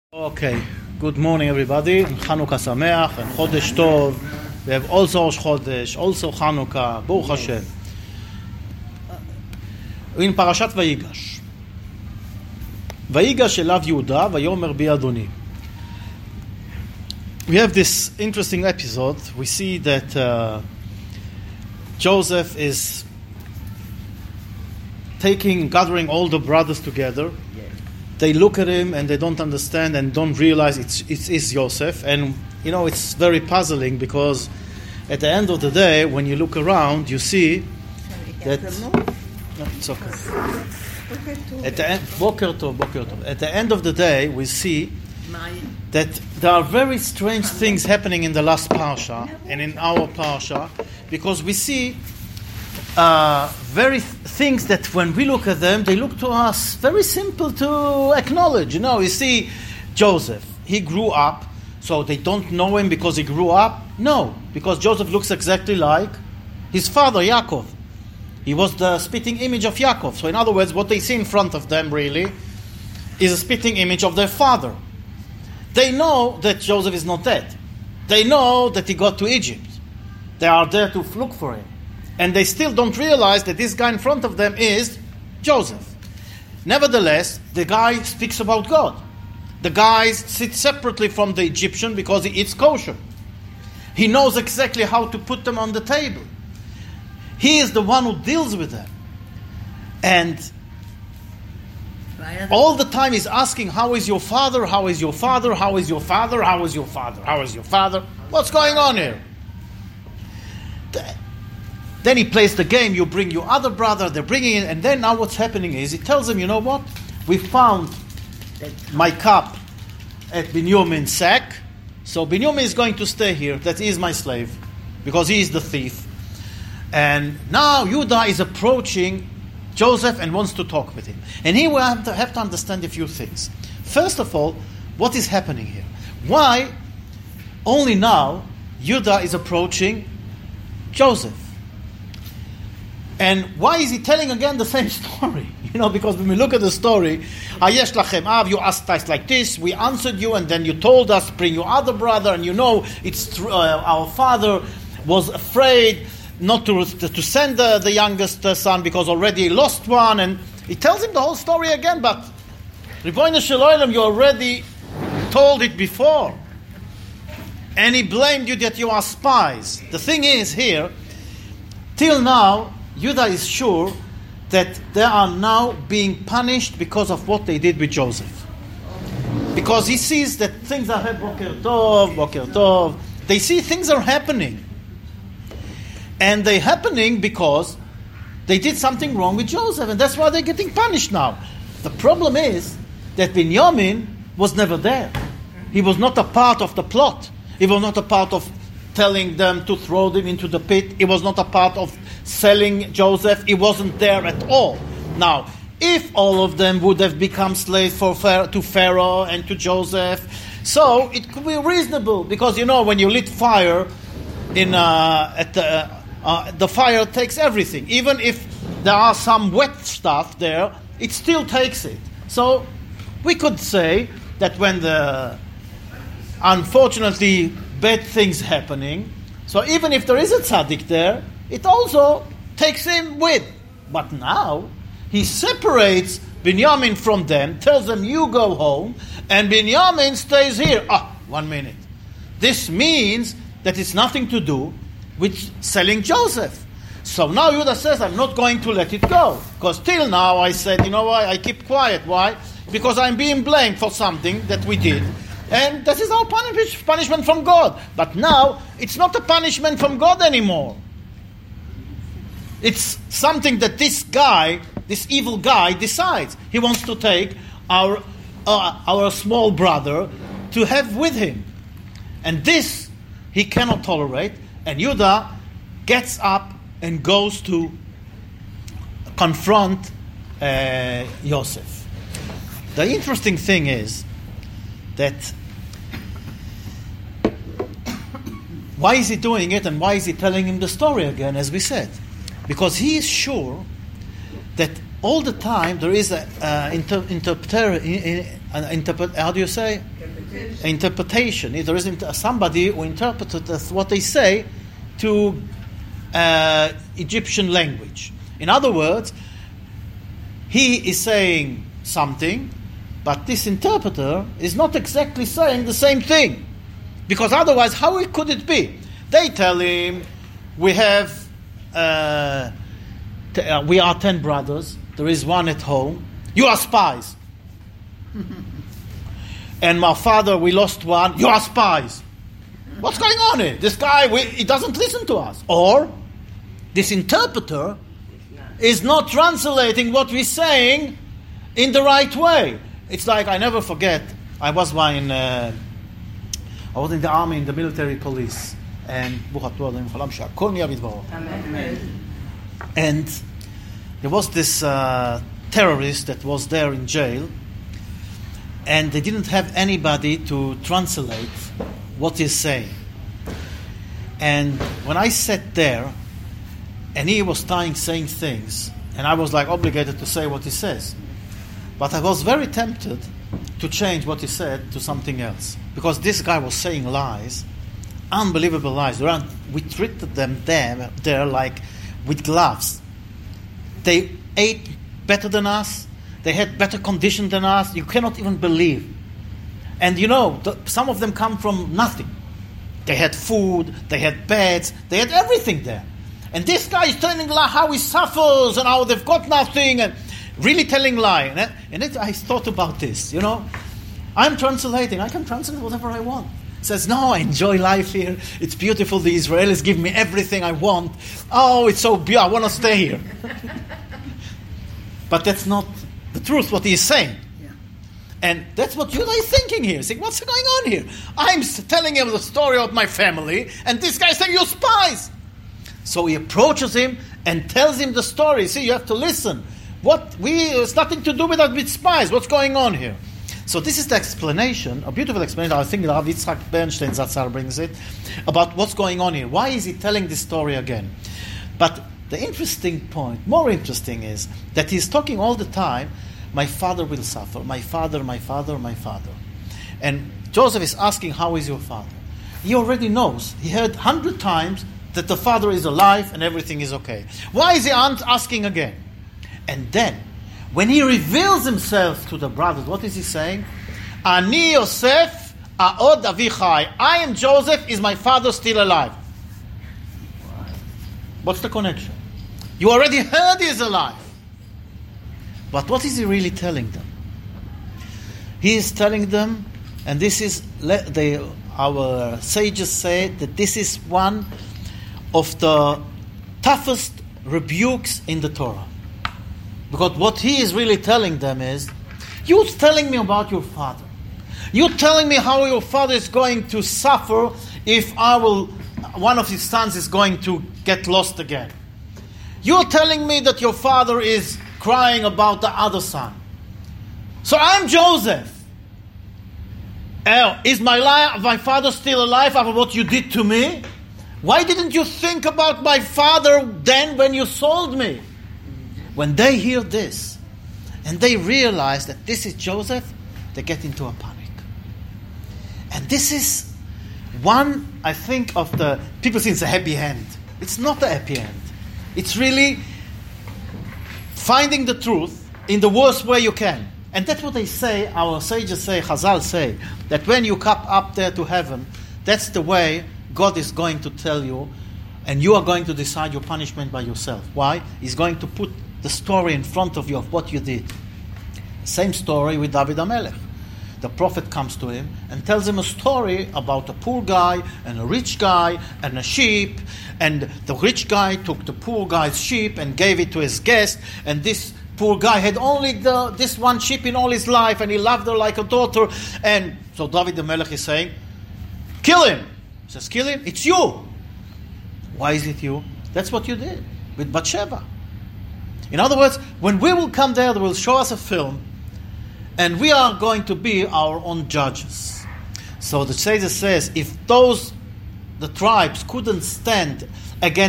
Okay, good morning everybody, Chanukah Sameach and Chodesh Tov. We have also Rosh Chodesh, also Chanukah, Baruch Hashem. In Parashat Vayigash. Vayigash elav Yehuda, Vayomer bi Adoni. We have this interesting episode. We see that Joseph is gathering all the brothers together. They look at him and they don't understand and don't realize it is Joseph. And, you know, it's very puzzling because at the end of the day, when you look around, you see that... No, it's okay. At the end, Boker Tov. At the end of the day, we see that there are very strange things happening in the last Parsha and in our Parsha, because we see very things that when we look at them, they look to us very simple to acknowledge. You know, you see Joseph, he grew up, so they don't know him because he grew up? No, because Joseph looks exactly like his father, Yaakov. He was the spitting image of Yaakov. So in other words, what they see in front of them really is a spitting image of their father. They know that Joseph is not dead. They know that he got to Egypt. They are there to look for him. And they still don't realize that this guy in front of them is Joseph. Nevertheless, the guy speaks about God. The guy sits separately from the Egyptian because he eats kosher. He knows exactly how to put them on the table. He is the one who deals with them. And all the time he's asking, how is your father? How is your father? How is your father? How is your father? How is your father? What's going on here? Then he plays the game, you bring your other brother, they're bringing it, and then now what's happening is, he tells them, you know what? We found my cup at Binyamin's sack, so Binyamin is going to stay here, that is my slave, because he is the thief. And now Judah is approaching Joseph and wants to talk with him. And here we have to understand a few things. First of all, what is happening here? Why only now Judah is approaching Joseph? And why is he telling again the same story? You know, because when we look at the story, Ayesh lachem av, you asked us like this, we answered you, and then you told us, bring your other brother, and you know, it's our father was afraid not to send the youngest son because already he lost one, and he tells him the whole story again, but Ribono Shel Olam, you already told it before. And he blamed you that you are spies. The thing is here, till now, Judah is sure that they are now being punished because of what they did with Joseph. Because he sees that things are happening. Boker Tov. They see things are happening. And they're happening because they did something wrong with Joseph. And that's why they're getting punished now. The problem is that Binyamin was never there. He was not a part of the plot. He was not a part of telling them to throw them into the pit. He was not a part of selling Joseph. He wasn't there at all. Now, if all of them would have become slaves to Pharaoh and to Joseph, so it could be reasonable, because you know when you lit fire the fire takes everything. Even if there are some wet stuff there, it still takes it. So we could say that when the unfortunately bad things happening, so even if there is a tzaddik there, it also takes him with. But now, he separates Binyamin from them, tells them, you go home, and Binyamin stays here. 1 minute. This means that it's nothing to do with selling Joseph. So now Judah says, I'm not going to let it go. Because till now I said, you know why? I keep quiet. Why? Because I'm being blamed for something that we did. And that is our punishment from God. But now, it's not a punishment from God anymore. It's something that this evil guy, decides. He wants to take our small brother to have with him. And this, he cannot tolerate. And Judah gets up and goes to confront Joseph. The interesting thing is that why is he doing it, and why is he telling him the story again, as we said? Because he is sure that all the time there is interpreter. How do you say? Interpretation. There is somebody who interprets what they say to Egyptian language. In other words, he is saying something, but this interpreter is not exactly saying the same thing. Because otherwise, how could it be? They tell him, we are 10 brothers, there is one at home, you are spies. And my father, we lost one, you are spies. What's going on here? This guy, he doesn't listen to us. Or, this interpreter is not translating what we're saying in the right way. It's like, I never forget, I was in the army, in the military police. And and there was this terrorist that was there in jail, and they didn't have anybody to translate what he's saying. And when I sat there, and he was saying things, and I was like obligated to say what he says. But I was very tempted to change what he said to something else. Because this guy was saying lies, unbelievable lies. We treated them there like with gloves. They ate better than us. They had better condition than us. You cannot even believe. And some of them come from nothing. They had food, they had beds, they had everything there. And this guy is telling how he suffers and how they've got nothing, and really telling lie. I thought about this, I'm translating. I can translate whatever I want. He says, no, I enjoy life here. It's beautiful. The Israelis give me everything I want. Oh, it's so beautiful. I want to stay here. But that's not the truth, what he is saying. Yeah. And that's what Judah is thinking here. He's saying, what's going on here? I'm telling him the story of my family, and this guy is saying, you're spies. So he approaches him and tells him the story. See, you have to listen. It's nothing to do with spies. What's going on here? So this is the explanation, a beautiful explanation. I think Rav Yitzchak Bernstein Zatzar brings it, about what's going on here. Why is he telling this story again? But the interesting point, more interesting, is that he's talking all the time, my father will suffer, my father, my father, my father. And Joseph is asking, how is your father? He already knows. He heard 100 times that the father is alive and everything is okay. Why is he asking again? And then, when he reveals himself to the brothers, what is he saying? Ani Yosef Aod Avichai. I am Joseph. Is my father still alive? What's the connection? You already heard he is alive. But what is he really telling them? He is telling them, and this is, our sages say that this is one of the toughest rebukes in the Torah. Because what he is really telling them is, you're telling me about your father. You're telling me how your father is going to suffer if one of his sons is going to get lost again. You're telling me that your father is crying about the other son. So I'm Joseph. Is my father still alive after what you did to me? Why didn't you think about my father then when you sold me? When they hear this, and they realize that this is Joseph, they get into a panic. And this is one, I think, of the people say it's a happy end. It's not a happy end. It's really finding the truth in the worst way you can. And that's what they say, our sages say, Chazal say, that when you come up there to heaven, that's the way God is going to tell you, and you are going to decide your punishment by yourself. Why? He's going to put the story in front of you of what you did. Same story with David HaMelech. The prophet comes to him and tells him a story about a poor guy and a rich guy and a sheep, and the rich guy took the poor guy's sheep and gave it to his guest, and this poor guy had only this one sheep in all his life, and he loved her like a daughter. And so David HaMelech is saying, kill him. He says, kill him? It's you. Why is it you? That's what you did with Bathsheba. In other words, when we will come there, they will show us a film, and we are going to be our own judges. So the Seder says, if the tribes couldn't stand against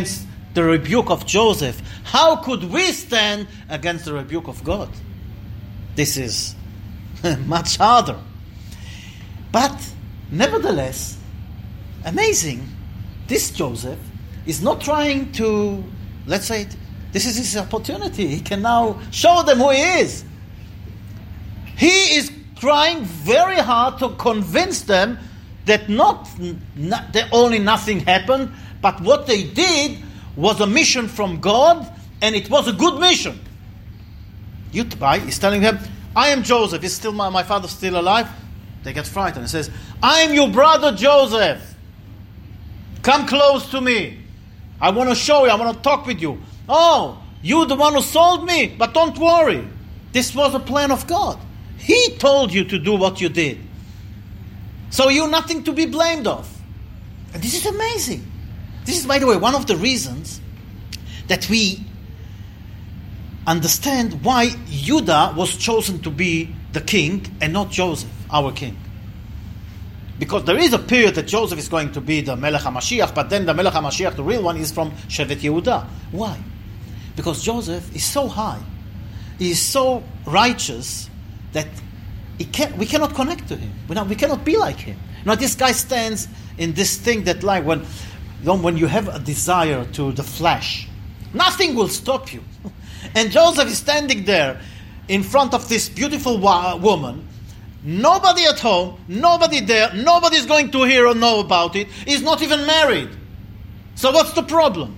the rebuke of Joseph, how could we stand against the rebuke of God? This is much harder. But nevertheless, amazing, this Joseph is not trying to, let's say, this is his opportunity. He can now show them who he is. He is trying very hard to convince them that that only nothing happened, but what they did was a mission from God, and it was a good mission. Yutbai is telling them, I am Joseph. Is still my father's still alive? They get frightened. He says, I am your brother Joseph. Come close to me. I want to show you. I want to talk with you. Oh, you're the one who sold me, but don't worry. This was a plan of God. He told you to do what you did. So you're nothing to be blamed of. And this is amazing. This is, by the way, one of the reasons that we understand why Judah was chosen to be the king and not Joseph, our king. Because there is a period that Joseph is going to be the Melech HaMashiach, but then the Melech HaMashiach, the real one, is from Shevet Yehuda. Why? Because Joseph is so high, he is so righteous, that we cannot connect to him. We cannot be like him. Now this guy stands in this thing that, like, when you have a desire to the flesh, nothing will stop you. And Joseph is standing there in front of this beautiful woman. Nobody at home, nobody there, nobody's going to hear or know about it. He's not even married. So what's the problem?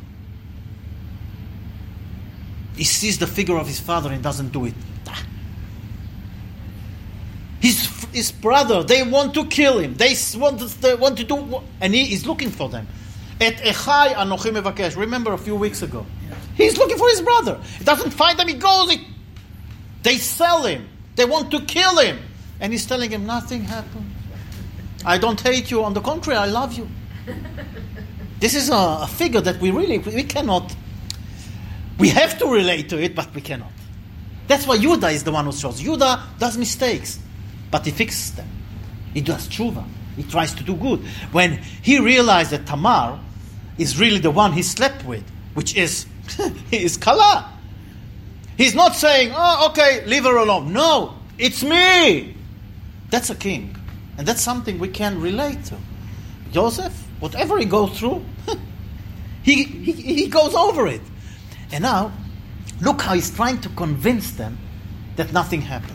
He sees the figure of his father and doesn't do it. His brother, they want to kill him. They want to do, and he is looking for them. Et echai anochi mevakesh. Remember a few weeks ago. Yeah. He's looking for his brother. He doesn't find them. He goes. They sell him. They want to kill him. And he's telling him, nothing happened. I don't hate you. On the contrary, I love you. This is a figure that we cannot. We have to relate to it, but we cannot. That's why Judah is the one who shows. Judah does mistakes, but he fixes them. He does tshuva. He tries to do good. When he realized that Tamar is really the one he slept with, which is Kala. He's not saying, oh, okay, leave her alone. No, it's me. That's a king. And that's something we can relate to. Joseph, whatever he goes through, he goes over it. And now, look how he's trying to convince them that nothing happened.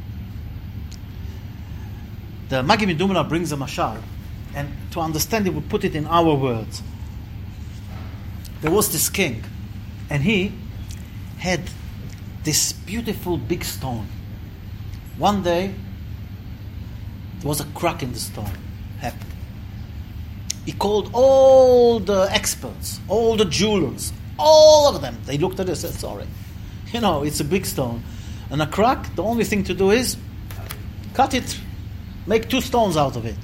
The Maggid Medumna brings a mashal, and to understand it, we put it in our words. There was this king, and he had this beautiful big stone. One day, there was a crack in the stone. Happened. He called all the experts, all the jewelers, all of them. They looked at it and said, sorry. It's a big stone. And a crack, the only thing to do is cut it. Make 2 stones out of it.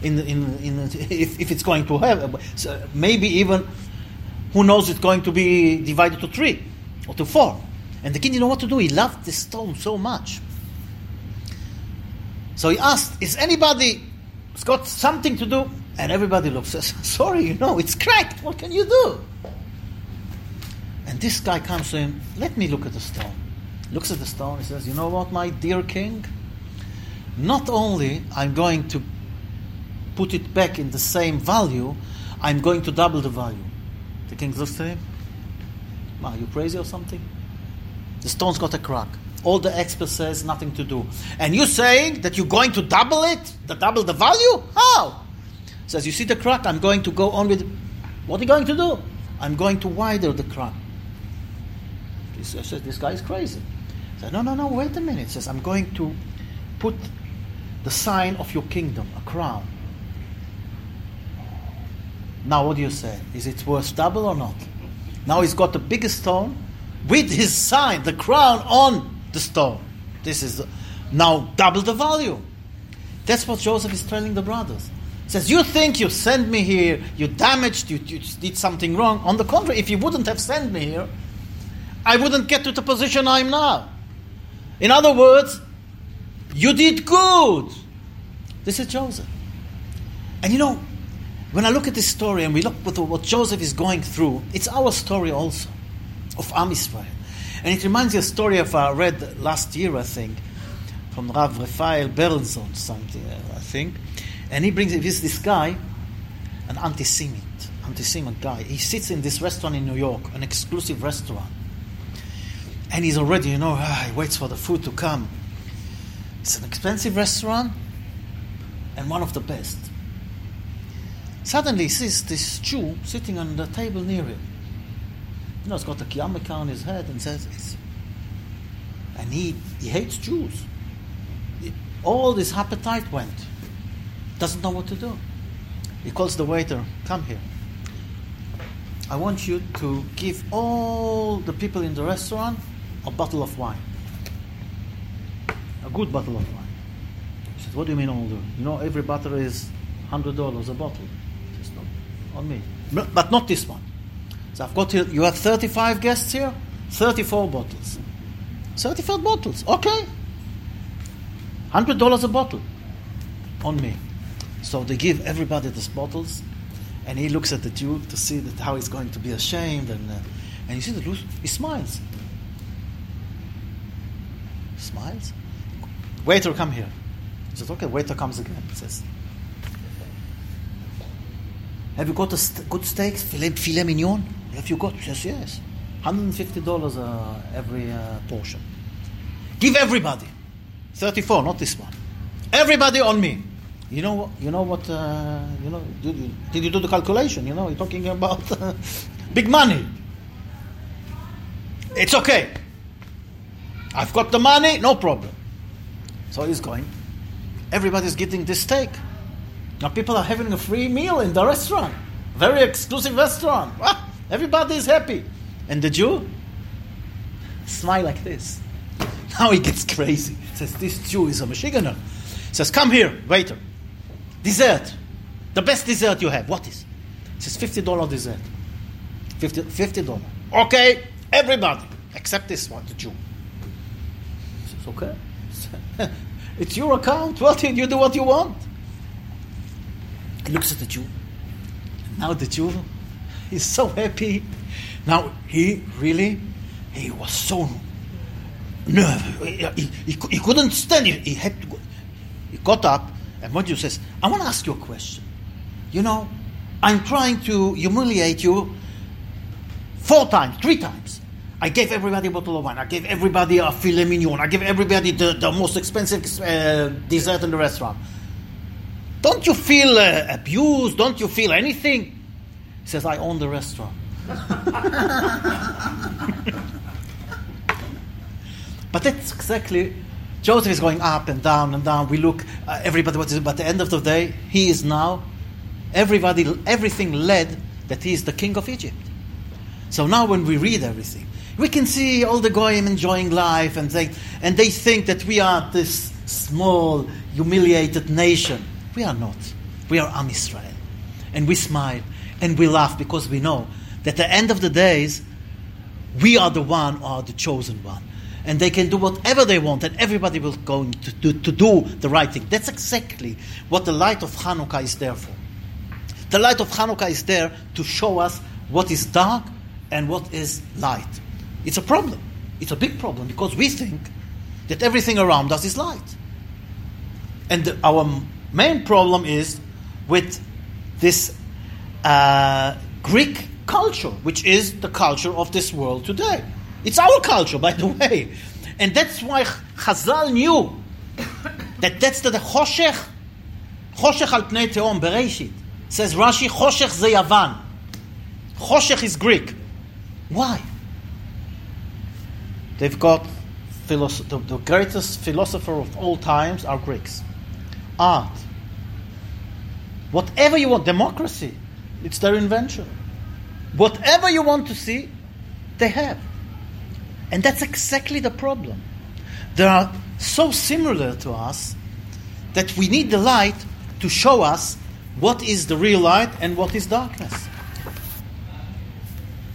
If it's going to have, so maybe even, who knows, it's going to be divided to 3 or to 4. And the king didn't know what to do. He loved this stone so much. So he asked, is anybody got something to do? And everybody looks and says, sorry, it's cracked. What can you do? And this guy comes to him, let me look at the stone. Looks at the stone, he says, you know what, my dear king? Not only I'm going to put it back in the same value, I'm going to double the value. The king looks at him. Are you crazy or something? The stone's got a crack. All the experts says nothing to do. And you're saying that you're going to double it? Double the value? How? Says, you see the crack? I'm going to go on with... What are you going to do? I'm going to widen the crack. He says, this guy is crazy. He says, no, wait a minute. He says, I'm going to put the sign of your kingdom, a crown. Now what do you say? Is it worth double or not? Now he's got the biggest stone with his sign, the crown on the stone. This is now double the value. That's what Joseph is telling the brothers. He says, you think you sent me here, you damaged, you did something wrong. On the contrary, if you wouldn't have sent me here, I wouldn't get to the position I'm now. In other words, you did good. This is Joseph. And When I look at this story and we look at what Joseph is going through, it's our story also, of Am Yisrael. And it reminds me of a story I read last year, I think, from Rav Raphael Berenson, something, I think. And he brings this guy, an anti-Semite guy. He sits in this restaurant in New York, an exclusive restaurant. And he's already, he waits for the food to come. It's an expensive restaurant and one of the best. Suddenly he sees this Jew sitting on the table near him. He's got a yarmulke on his head and says, and he hates Jews. All his appetite went. Doesn't know what to do. He calls the waiter, come here. I want you to give all the people in the restaurant a bottle of wine. A good bottle of wine. He says, what do you mean all the? Every bottle is $100 a bottle. He says, no, on me. But not this one. So I've got here, you have 35 guests here, 34 bottles. 34 bottles, okay. $100 a bottle on me. So they give everybody these bottles, and he looks at the Jew to see how he's going to be ashamed, and you see the Jew, he smiles. Smiles. Waiter, come here. He says, okay, waiter comes again. He says, have you got a good steak, filet mignon? Have you got? He says, yes. $150 every portion. Give everybody. 34, not this one. Everybody on me. You know what? Did you do the calculation? You're talking about big money. It's okay. I've got the money, no problem. So he's going. Everybody's getting this steak. Now people are having a free meal in the restaurant. Very exclusive restaurant. Everybody is happy. And the Jew smile like this. Now he gets crazy. Says, this Jew is a Michiganer. Says, come here, waiter. Dessert. The best dessert you have. What is? Says, $50 dessert. $50. Okay, everybody. Except this one, the Jew. Says, okay. It's your account. Well, you do what you want. He looks at the Jew. Now the Jew is so happy. Now he was so nervous. He couldn't stand it. He had to go. He got up, and what Jew says, I want to ask you a question. I'm trying to humiliate you 3 times. I gave everybody a bottle of wine. I gave everybody a filet mignon. I gave everybody the most expensive dessert in the restaurant. Don't you feel abused? Don't you feel anything? He says, I own the restaurant. But that's exactly, Joseph is going up and down and down. We look, everybody, but at the end of the day, he is now, everything led that he is the king of Egypt. So now when we read everything, we can see all the goyim enjoying life, and they think that we are this small, humiliated nation. We are not. We are Am Yisrael. And we smile and we laugh because we know that at the end of the days, we are the one, or the chosen one. And they can do whatever they want, and everybody will go to do the right thing. That's exactly what the light of Hanukkah is there for. The light of Hanukkah is there to show us what is dark and what is light. It's a problem. It's a big problem, because we think that everything around us is light. And our main problem is with this Greek culture, which is the culture of this world today. It's our culture, by the way. And that's why Chazal knew that that's the Choshech al pnei teom, Bereshit. Says Rashi, Choshech ze Yavan. Choshech is Greek. Why? They've got the greatest philosopher of all times are Greeks. Art. Whatever you want, democracy, it's their invention. Whatever you want to see, they have. And that's exactly the problem. They are so similar to us that we need the light to show us what is the real light and what is darkness.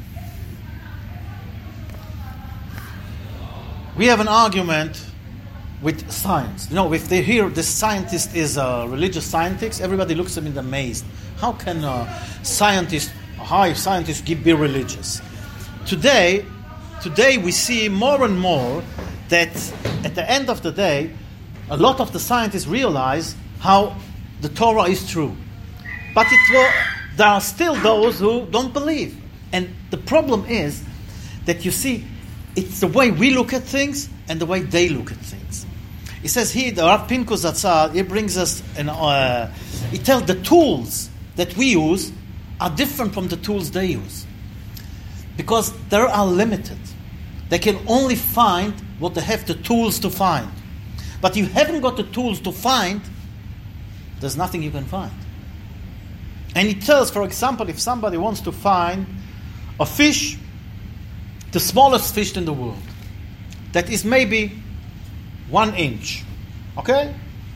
We have an argument with science. If they hear this scientist is a religious scientist, everybody looks at him amazed. How can a high scientist be religious? Today we see more and more that at the end of the day, a lot of the scientists realize how the Torah is true. But there are still those who don't believe. And the problem is that you see, it's the way we look at things and the way they look at things. He says here, the Rav Pinkus Zatzal, he brings us, he tells the tools that we use are different from the tools they use. Because they are limited. They can only find what they have the tools to find. But you haven't got the tools to find, there's nothing you can find. And he tells, for example, if somebody wants to find a fish, the smallest fish in the world, that is maybe 1 inch. Okay?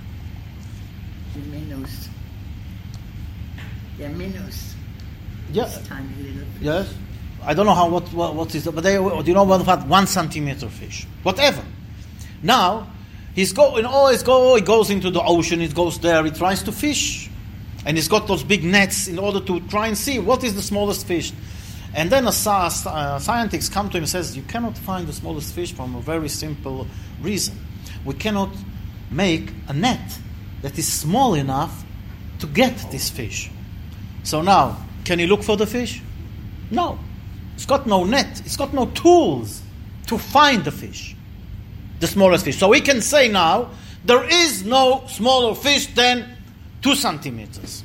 Minus. Yeah. It's tiny little fish. Yes. I don't know what is, but you know what? 1 centimeter fish, whatever. Now he goes into the ocean. He goes there. He tries to fish, and he's got those big nets in order to try and see what is the smallest fish. And then a scientist comes to him and says, "You cannot find the smallest fish from a very simple reason. We cannot make a net that is small enough to get this fish. So now, can you look for the fish? No. It's got no net. It's got no tools to find the fish, the smallest fish. So we can say now, there is no smaller fish than 2 centimeters.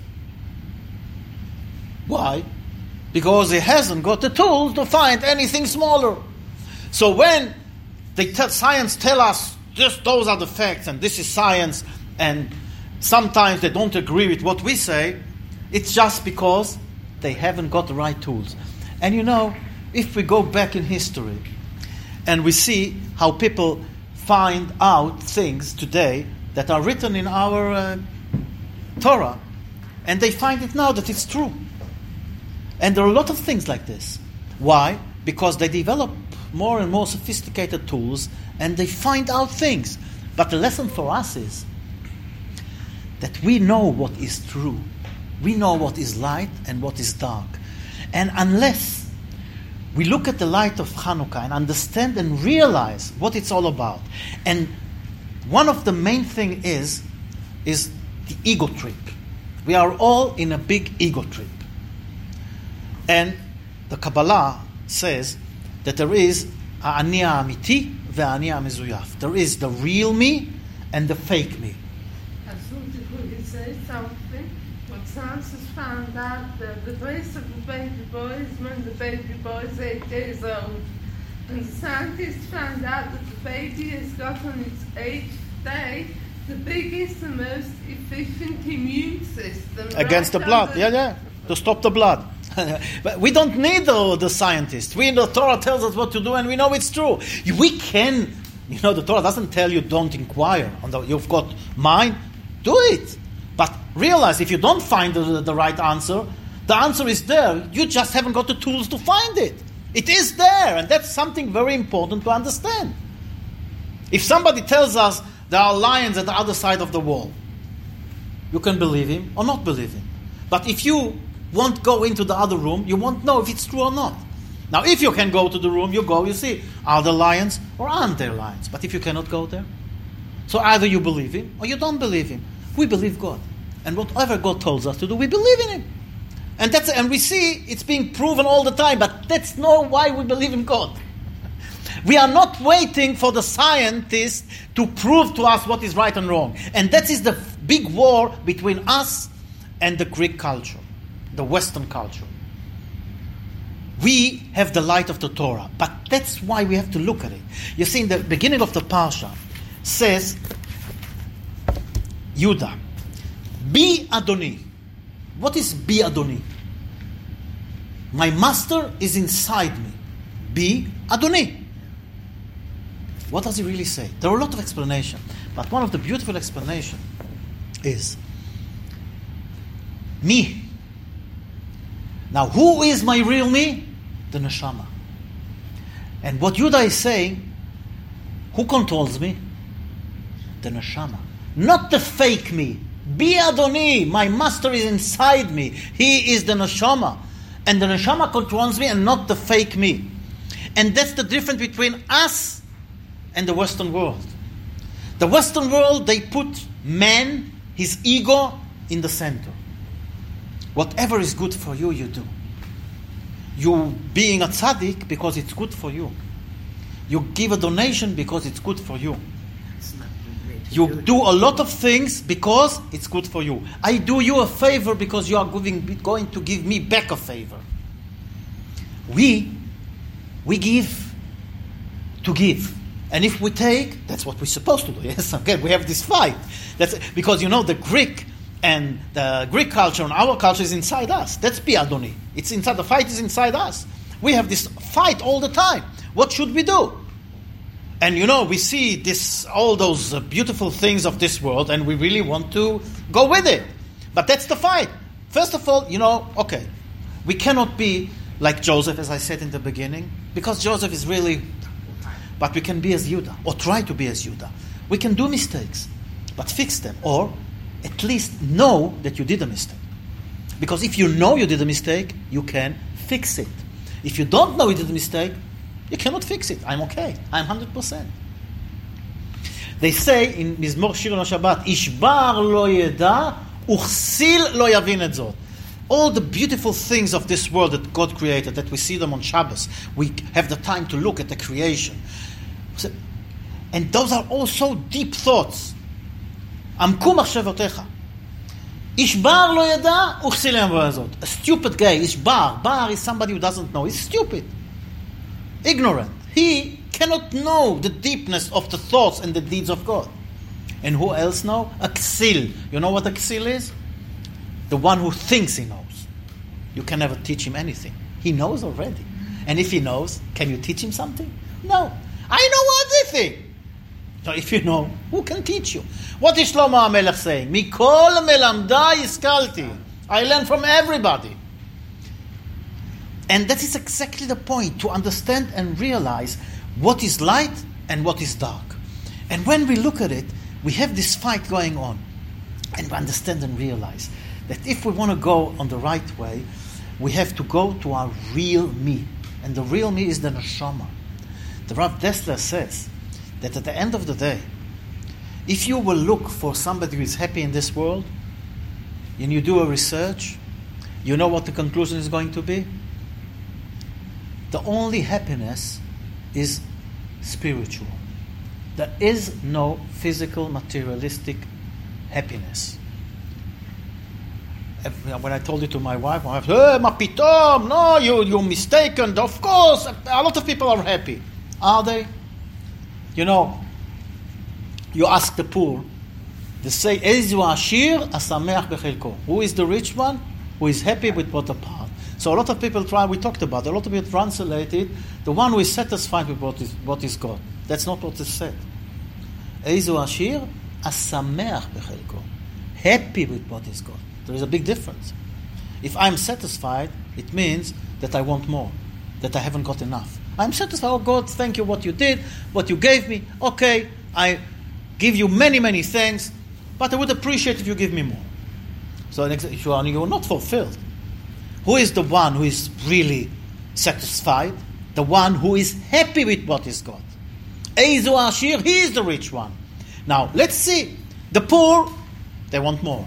Why? Because he hasn't got the tools to find anything smaller. So when science tell us, just those are the facts, and this is science, and sometimes they don't agree with what we say, it's just because they haven't got the right tools. And if we go back in history and we see how people find out things today that are written in our Torah, and they find it now that it's true. And there are a lot of things like this. Why? Because they develop more and more sophisticated tools and they find out things. But the lesson for us is that we know what is true. We know what is light and what is dark. And unless we look at the light of Hanukkah and understand and realize what it's all about, and one of the main things is the ego trip. We are all in a big ego trip. And the Kabbalah says that there is Ani Amiti ve'Ani Mezuyaf. There is the real me and the fake me. Could you say something? When science has found out that the base of the baby boy is when the baby boy is 8 days old. And the scientists found out that the baby has got on its 8th day the biggest and most efficient immune system. Against the blood, to stop the blood. But we don't need the scientists. The Torah tells us what to do and we know it's true. We can, the Torah doesn't tell you don't inquire. You've got mind, do it. But realize if you don't find the right answer, the answer is there. You just haven't got the tools to find it. It is there, and that's something very important to understand. If somebody tells us there are lions at the other side of the wall, you can believe him or not believe him. But if you won't go into the other room, you won't know if it's true or not. Now, if you can go to the room, you go, you see, are there lions or aren't there lions? But if you cannot go there, so either you believe him or you don't believe him. We believe God. And whatever God tells us to do, we believe in him. And we see it's being proven all the time, but that's not why we believe in God. We are not waiting for the scientists to prove to us what is right and wrong. And that is the big war between us and the Greek culture, the Western culture. We have the light of the Torah, but that's why we have to look at it. You see, in the beginning of the Parsha, says, Yudah, Bi Adoni. What is Bi Adoni? My master is inside me. Bi Adoni. What does he really say? There are a lot of explanations, but one of the beautiful explanations is me. Now, who is my real me? The neshama. And what Yudah is saying, who controls me? the neshama, not the fake me. Be Adoni, my master is inside me. He is the neshama. And the neshama controls me and not the fake me. And that's the difference between us and the Western world. The Western world, they put man, his ego, in the center. Whatever is good for you, you do. You being a tzaddik because it's good for you. You give a donation because it's good for you. It's not good. You do a lot of things because it's good for you. I do you a favor because you are going to give me back a favor. We give to give. And if we take, that's what we're supposed to do. Yes, again, we have this fight. That's because the Greek and the Greek culture and our culture is inside us. That's Biadoni. It's inside. The fight is inside us. We have this fight all the time. What should we do? And we see all those beautiful things of this world, and we really want to go with it. But that's the fight. First of all, okay, we cannot be like Joseph, as I said in the beginning, because Joseph is really. But we can be as Judah, or try to be as Judah. We can do mistakes, but fix them, or at least know that you did a mistake. Because if you know you did a mistake, you can fix it. If you don't know you did a mistake, you cannot fix it. I'm okay. I'm 100%. They say in Mizmor Shir Shabbat, Ishbar lo yeda, uchsil lo yavin et zot. All the beautiful things of this world that God created, that we see them on Shabbos, we have the time to look at the creation. And those are all so deep thoughts. Amku machshavotecha. Ishbar lo yeda, uchsil lo yavin et zot. A stupid guy, Ishbar. Bar is somebody who doesn't know. He's stupid. Ignorant. He cannot know the deepness of the thoughts and the deeds of God. And who else know? A ksil. You know what a ksil is? The one who thinks he knows. You can never teach him anything. He knows already. And if he knows, can you teach him something? No. I know everything. So if you know, who can teach you? What is Shlomo HaMelech saying? Mikol melamdai iskalti. I learn from everybody. And that is exactly the point, to understand and realize what is light and what is dark. And when we look at it, we have this fight going on. And we understand and realize that if we want to go on the right way, we have to go to our real me. And the real me is the neshama. The Rav Dessler says that at the end of the day, if you will look for somebody who is happy in this world, and you do a research, you know what the conclusion is going to be? The only happiness is spiritual. There is no physical, materialistic happiness. When I told it to my wife said, ma pitom, no, you're mistaken. Of course, a lot of people are happy. Are they? You ask the poor, they say, Ezu ashir asameach bechelko. Who is the rich one? Who is happy with what a part. So a lot of people we talked about, a lot of people translate it, the one who is satisfied with what is God. That's not what is said. Ezu ashir asameach bechelko. Happy with what is God. There is a big difference. If I'm satisfied, it means that I want more, that I haven't got enough. I'm satisfied. Oh God, thank you what you did, what you gave me. Okay, I give you many, many thanks, but I would appreciate if you give me more. So you are not fulfilled. Who is the one who is really satisfied? The one who is happy with what is God. Ezu Ashir, he is the rich one. Now, let's see. The poor, they want more.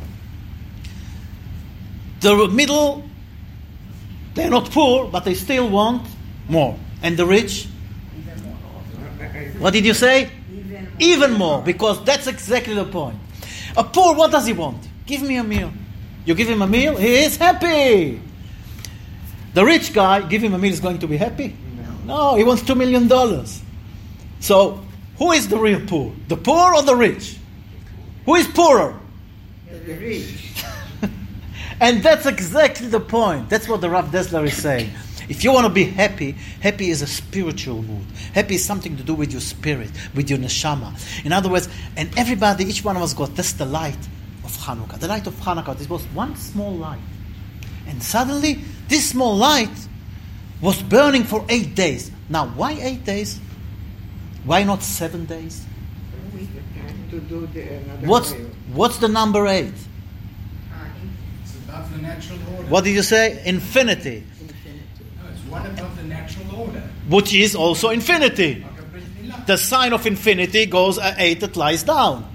The middle, they're not poor, but they still want more. And the rich? What did you say? Even more, because that's exactly the point. A poor, what does he want? Give me a meal. You give him a meal, he is happy. The rich guy, give him a meal, is going to be happy? No, he wants $2 million. So, who is the real poor? The poor or the rich? Who is poorer? The rich. And that's exactly the point. That's what the Rav Dessler is saying. If you want to be happy, happy is a spiritual mood. Happy is something to do with your spirit, with your neshama. In other words, and everybody, each one of us got, that's the light of Hanukkah. The light of Hanukkah, this was one small light. And suddenly, this small light was burning for 8 days. Now, why 8 days? Why not 7 days? to do the another What's way. the number 8? It's above the natural order. What did you say? Infinity. Infinity. No, it's one above the natural order. Which is also infinity. The sign of infinity goes at 8, it lies down.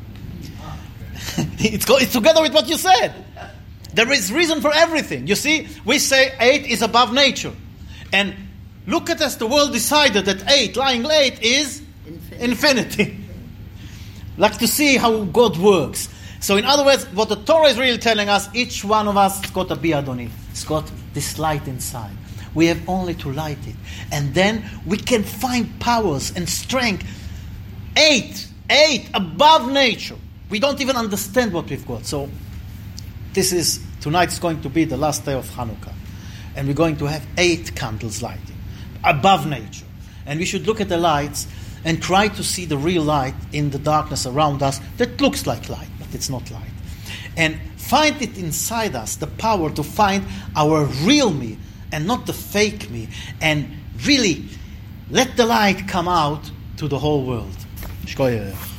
It's together with what you said. There is reason for everything. You see, we say 8 is above nature. And look at us, the world decided that 8, lying 8, is infinity. Like to see how God works. So in other words, what the Torah is really telling us, each one of us has got a biyadoni. It's got this light inside. We have only to light it. And then we can find powers and strength. 8 above nature. We don't even understand what we've got. So tonight's going to be the last day of Hanukkah. And we're going to have 8 candles lighting. Above nature. And we should look at the lights and try to see the real light in the darkness around us that looks like light, but it's not light. And find it inside us, the power to find our real me and not the fake me. And really let the light come out to the whole world. Shkoyach.